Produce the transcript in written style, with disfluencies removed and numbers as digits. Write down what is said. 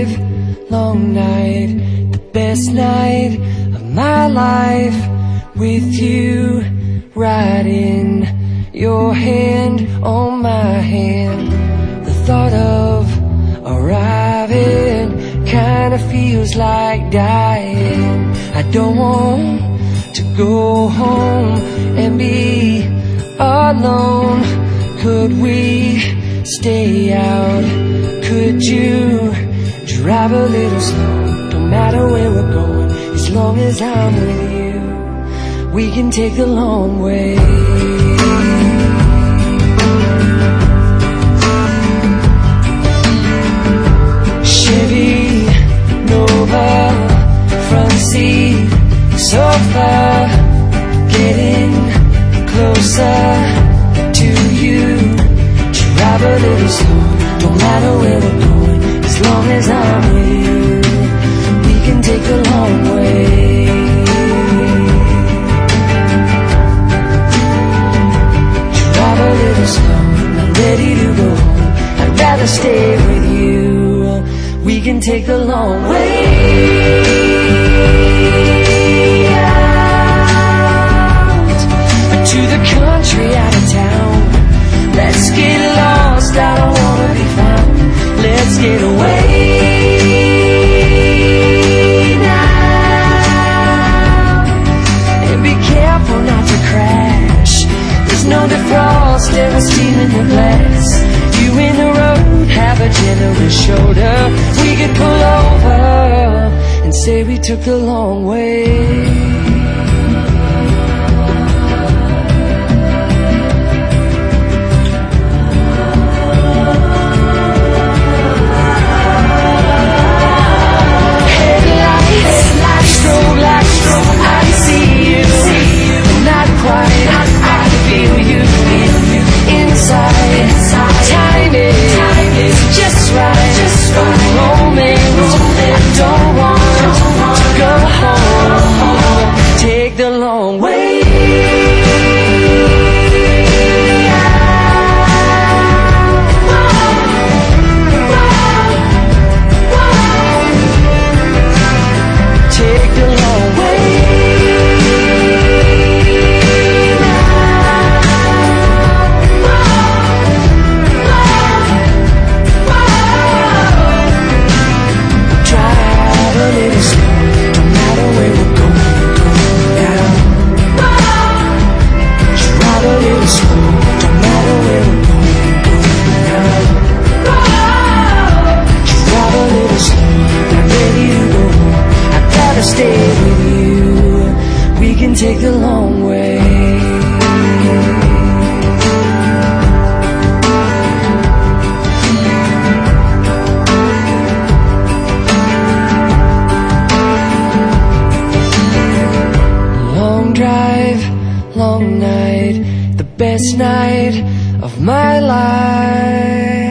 drive, long night, the best night of my life, with you right in your hand, on my hand. The thought of arriving kinda feels like dying. I don't want to go home and be alone. Could we stay out? Could you drive a little slow? Don't matter where we're going, as long as I'm with you, we can take the long way. Chevy Nova, front seat, sofa, getting closer to you. Drive a little slow, don't matter where we're going, as long as I'm with you, we can take the long way. Drive a little slow, not ready to go home, I'd rather stay with you, we can take the long way out to the country, out of town. Let's get lost, I don't wanna be found. Let's get away now, and be careful not to crash. There's no defrost, ever stealing your glass. You in the road, have a generous shoulder. We could pull over and say we took the long way. Stay with you, we can take the long way. Long drive, long night, the best night of my life.